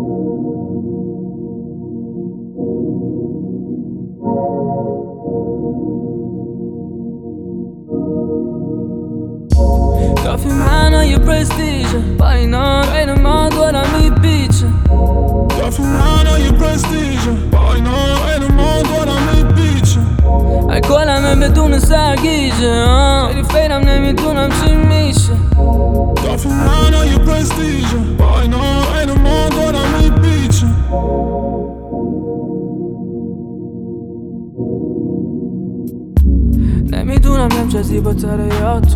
کافی معنای پرستیژه با اینا غیر ما دورم میپیچه کافی معنای پرستیژه با اینا غیر ما دورم میپیچه ای کلمه بدون سرگیجه خیلی فیرم نمیدونم چی میشه کافی معنای پرستیژه با اینا غیر ما دورم میپیچه نمیدونم چه زیباتره یا تو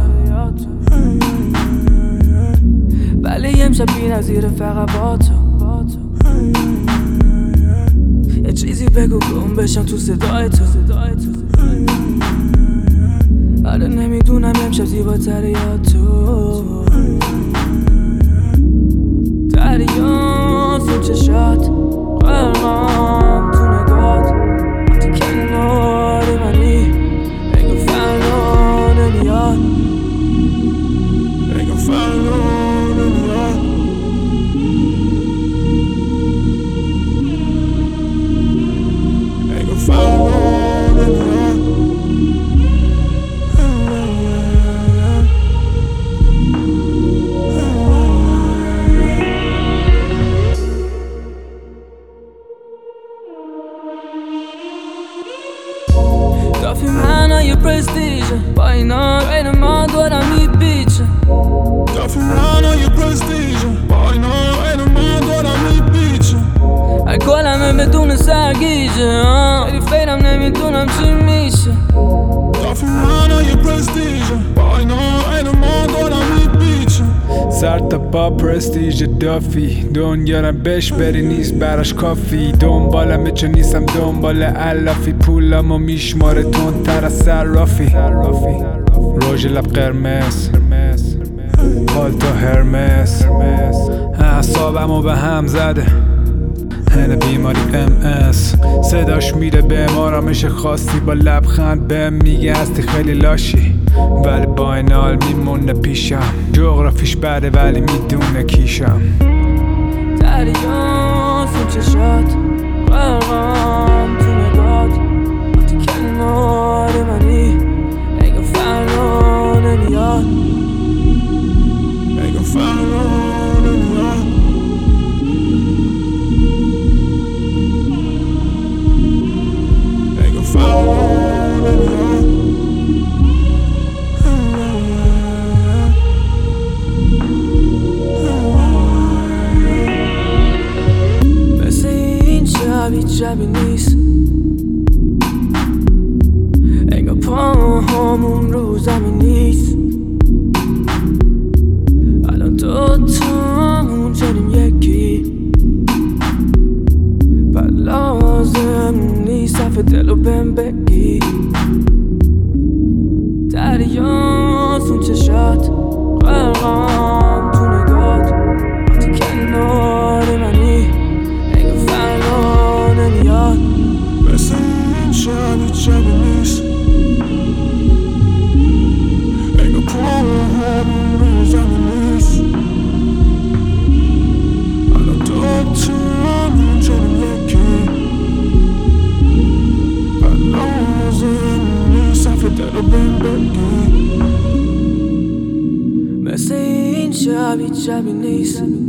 ولی امشب بی نظیره فقط با تو یه چیزی بگو گم بشم تو صدای تو آره نمیدونم امشب زیباتره یا تو دریا تو چشات قلقم تو نگات وقتی کنار منی انگار فردا نمیاد انگار فردا نمیاد انگار فردا نمیاد کافی معنای پرستیژه با اینا غیر ما دورم میپیچه کافی معنای پرستیژه با اینا غیر ما دورم میپیچه ای کلمه بدون سرگیجه خیلی فیرم نمیدونم چی میشه کافی معنای پرستیژه با اینا غیر ما دورم میپیچه سر تا پا پرستیژ دافی دنیارم بهش بری نیست براش کافی دنبالمه چون نیستم دنبال علافی پولمو میشماره تندتر از صرافی روژ لب قرمز پالتو هرمس اعصابمو به هم زده هنه بیماری MS صداش میره به آرامش خاصی با لبخند بهم میگه هستی خیلی لاشی ولی با این حال میمونه پیشم جغرافیش بده ولی میدونه کیشم دریا تو چشات قلقم تو نگات وقتی کنار منی انگار فردا نمیاد انگار فردا نمیاد انگار فردا نمیاد مثل این شبی نیست انگار پاهامون رو زمین نیست الان دوتامون شدیم یکی بعد لازم نیست صفحه دلو بهم بگی دریا تو چشات قلقم تو نگات وقتی کنار منی انگار فردا نمیاد مثل این شبی نیست انگار پاهامون رو زمین نیست الان دوتامون شدیم یکی بعد لازم نیست صفحه دلو بهم بگی مثل این شبی نیست